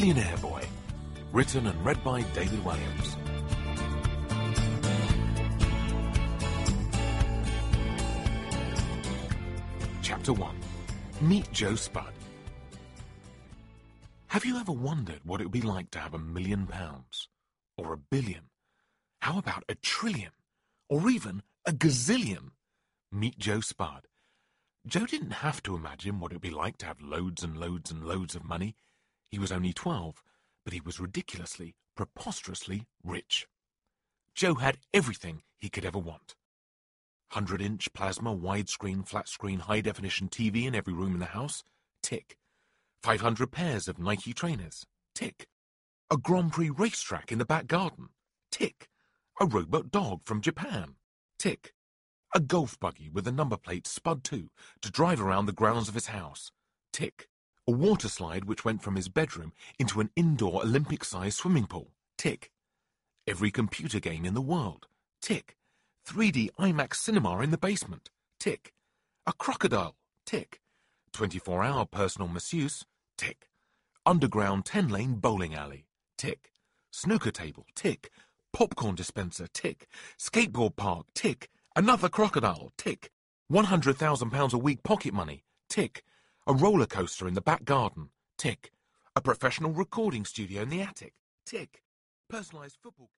Millionaire Boy. Written and read by David Williams. Chapter 1. Meet Joe Spud. Have you ever wondered what it would be like to have £1 million? Or £1 billion? How about £1 trillion? Or even a gazillion? Meet Joe Spud. Joe didn't have to imagine what it would be like to have loads and loads and loads of money. He was only 12, but he was ridiculously, preposterously rich. Joe had everything he could ever want. 100-inch plasma, widescreen, flat-screen, high-definition TV in every room in the house? Tick. 500 pairs of Nike trainers? Tick. A Grand Prix racetrack in the back garden? Tick. A robot dog from Japan? Tick. A golf buggy with the number plate Spud 2 to drive around the grounds of his house? Tick. A water slide which went from his bedroom into an indoor Olympic-sized swimming pool? Tick. Every computer game in the world? Tick. 3D IMAX cinema in the basement? Tick. A crocodile? Tick. 24-hour personal masseuse? Tick. Underground 10-lane bowling alley? Tick. Snooker table? Tick. Popcorn dispenser? Tick. Skateboard park? Tick. Another crocodile? Tick. £100,000 a week pocket money? Tick. A roller coaster in the back garden? Tick. A professional recording studio in the attic? Tick. Personalized football...